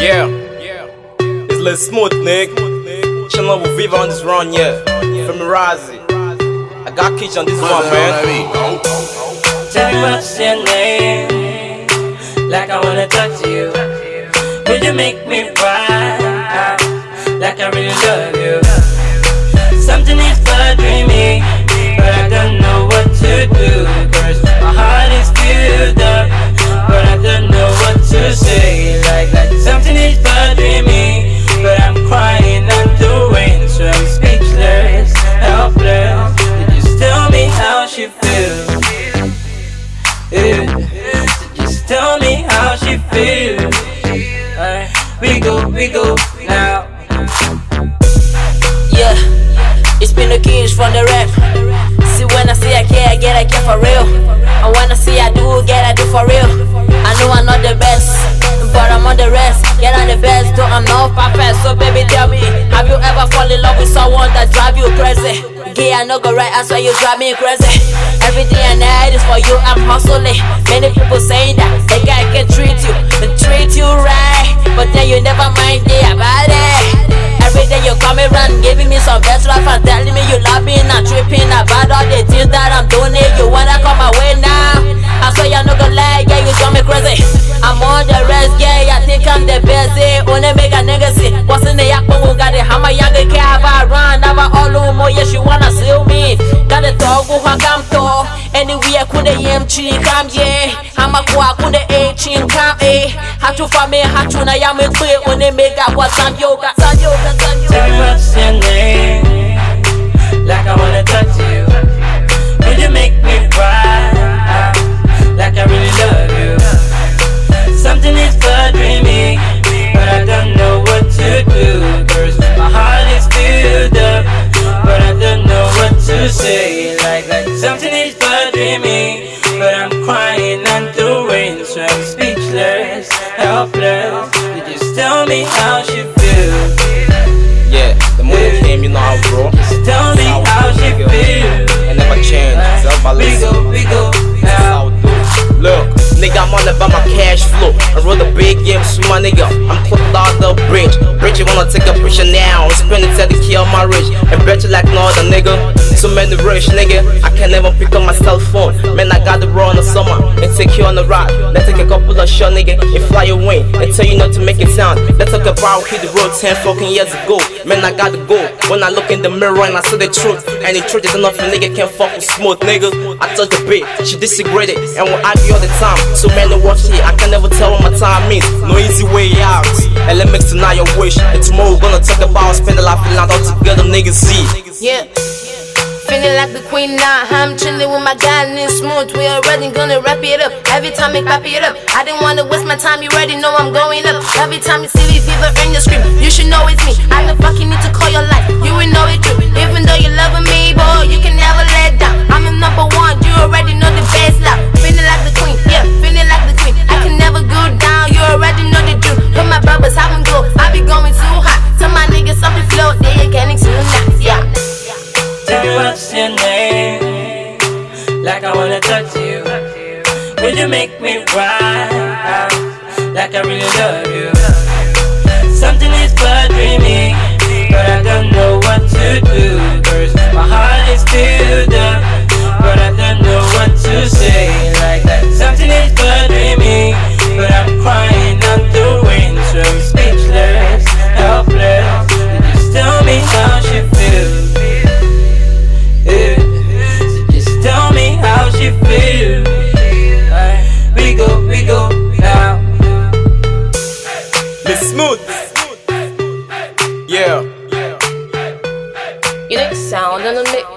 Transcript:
Yeah, it's Lil Smooth, nigga. Chillin' with Viva on this run, yeah. From Razi. I got Keach on this one, man. Tell me what's your name, like I wanna talk to you. Will you make me cry, like I really love you? Something is bothering me, but I don't know what to do. Cause my heart is filled up, but I don't know what to say. Like something is bothering me, but I'm crying out the rain. So I'm speechless, helpless. You just tell me how she feels. Just tell me how she feels. We go now. Yeah, it's been a kiss from the rap. See, when I say I care for real. And when I say I do for real. I know I'm not the best, but I'm on the rest. Yeah, I'm the best, though I'm not perfect. So baby, tell me, have you ever fall in love with someone that drive you crazy? Yeah, I know go right, I swear you drive me crazy. Everything I need is for you, I'm hustling. Many people saying that they can treat you right, but then you never mind about it. Every day you come around, giving me some best life and telling me you love me and tripping about all the things that I'm doing. You wanna come my way now? I swear you're not gonna lie, yeah, you drive me crazy. I'm on the rest, yeah, I think I'm the best. Only make a nigga see what's in the yak, who got it. How my young care about run, never all more, yeah, she wanna see me. Got a dog who come to anywhere, could the MC come, yeah. I'm a quack, could the 18 come, eh? How to find me, how to na yam it clear when they make up what's on yoga. Tell me what's your name, like I wanna touch you. Will you make me cry, like I really love you? Something is bothering me, but I don't know what to do. Cause my heart is filled up, but I don't know what to say. Like something is bothering me, but I'm crying on the rain. So I'm speechless, helpless. You just tell me how she feels. Yeah, the movie came, you know how, bro. Just tell me how she feels. I never change. We go now. Look, nigga, I'm all about my cash flow. I wrote a big game, so my nigga, I'm close out the bridge. Bridge, you wanna take a picture now? I'm spending to the key of my rich. And bet you like no other nigga. So many rich nigga, I can't even pick up my cell phone. Man, I got the raw in the summer and take you on the ride. Let's take a couple of shots, nigga, and fly away and tell you not to make it sound. Let's talk about hit the road 10 fucking years ago. Man, I got the goal. When I look in the mirror and I see the truth, and the truth is enough, a nigga can't fuck with smooth, nigga. I touch the beat, she disagreed it, and we argue all the time. So many watch it, I can never tell what my time means. No easy way out. And let me deny your wish. And tomorrow we're gonna talk about spend a life and all together, niggas see. Yeah. Feeling like the queen now, I'm chilling with my guy and it's smooth. We already gonna wrap it up. Every time we pop it up, I didn't wanna waste my time. You already know I'm going up. Every time you see me fever in your scream, you should know it's me. I don't fucking need to call your life. You will know it true. Even though you loving me, boy, you can never let down. I'm the number one. You already know the best love. Feeling like the queen, yeah, feeling like the queen. I can never go down. You already know the truth. But my brothers haven't go. I be going too hot. Tell my niggas off the floor, they ain't getting too nice, yeah. Tell me what's your name, like I wanna talk to you. Will you make me cry, like I really love you? Something is bothering me, but I don't know what to do. Cause my heart is filled up, but I don't know what to say. Like something is bothering me, but I'm crying on the rain. So I'm speechless, helpless. You just tell me how she feels. Tell me how she feels. We go now. Miss Smooth. Yeah. You like sound on the mix.